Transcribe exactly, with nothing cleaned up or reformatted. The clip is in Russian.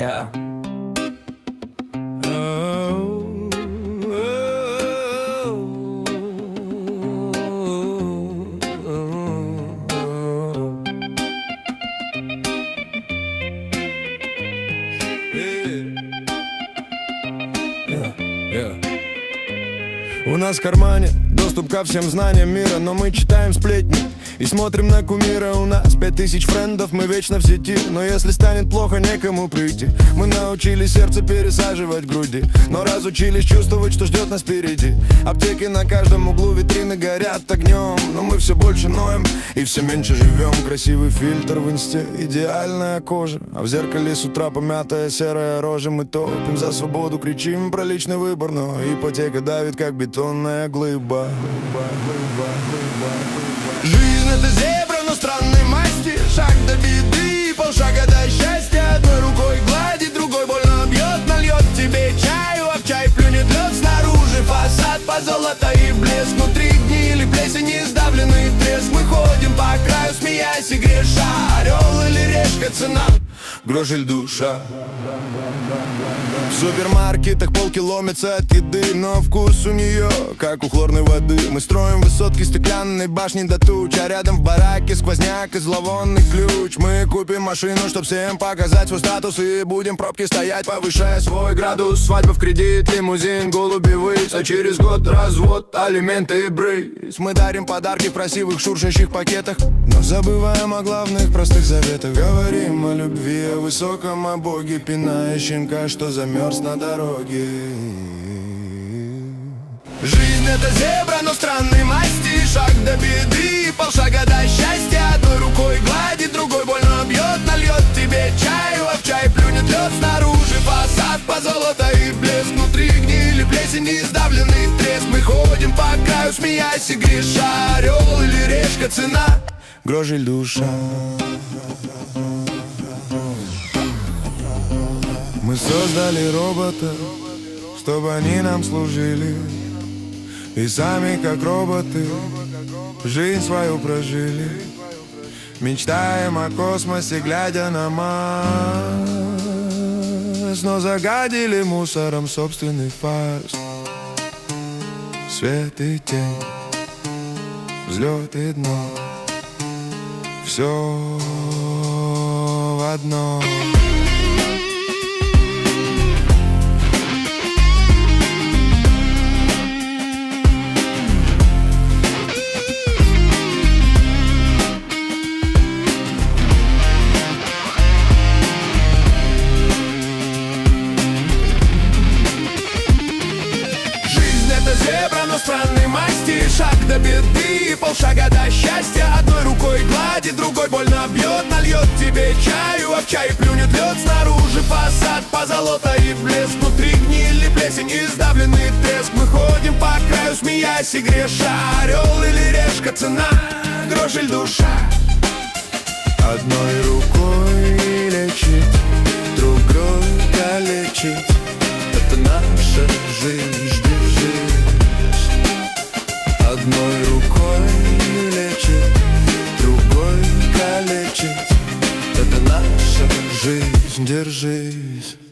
Yeah. У нас в кармане доступ ко всем знаниям мира, но мы читаем сплетни и смотрим на кумира. У нас пять тысяч френдов, мы вечно в сети, но если станет плохо, некому прийти. Мы научились сердце пересаживать в груди, но разучились чувствовать, что ждет нас впереди. Аптеки на каждом углу, витрины горят огнем, но мы все больше ноем и все меньше живем. Красивый фильтр в инсте, идеальная кожа, а в зеркале с утра помятая серая рожа. Мы топим за свободу, кричим про личный выбор, но ипотека давит, как бетонная глыба. Жизнь — это зебра, но странной масти. Шаг до беды, полшага до счастья. Одной рукой гладит, другой больно бьет. Нальет тебе чаю, а в чай плюнет лед. Снаружи фасад позолота и блеск, внутри гнили плесень и сдавленный треск. Мы ходим по краю, смеясь и греша. Орел или решка, цена грош или душа. В супермаркетах полки ломятся от еды, но вкус у нее, как у хлорной воды. Мы строим высотки стеклянной башни до туч, а рядом в бараке сквозняк и зловонный ключ. Мы купим машину, чтоб всем показать свой статус, и будем пробки стоять, повышая свой градус. Свадьба в кредит, лимузин, голуби ввысь, а через год развод, алименты и брысь. Мы дарим подарки в красивых шуршащих пакетах, но забываем о главных простых заветах. Говорим о любви, о высоком, о Боге, пиная щенка, что замерз на дороге. Жизнь — это зебра, но странной масти. Шаг до беды, полшага до счастья. Одной рукой гладит, другой больно бьет. Нальет тебе чаю, а в чай плюнет лед. Снаружи фасад позолота и блеск, внутри гнили плесень и сдавленный треск. Мы ходим по краю, смеясь и греша. Орел или решка, цена грош или душа. Мы создали роботов, чтобы они нам служили, и сами как роботы жизнь свою прожили. Мечтаем о космосе, глядя на Марс, но загадили мусором собственный фарс. Свет и тень, взлет и дно, все в одном. Зебра, но странной масти. Шаг до беды, полшага до счастья. Одной рукой гладит, другой больно бьет. Нальет тебе чаю, а в чай плюнет лед. Снаружи фасад позолота и блеск, внутри гнили плесень и сдавленный треск. Мы ходим по краю, смеясь и греша. Орел или решка, цена грош или душа. Одной рукой лечить, другой калечить. Это наша жизнь. Одной рукой лечить, другой калечить. Это наша жизнь, держись.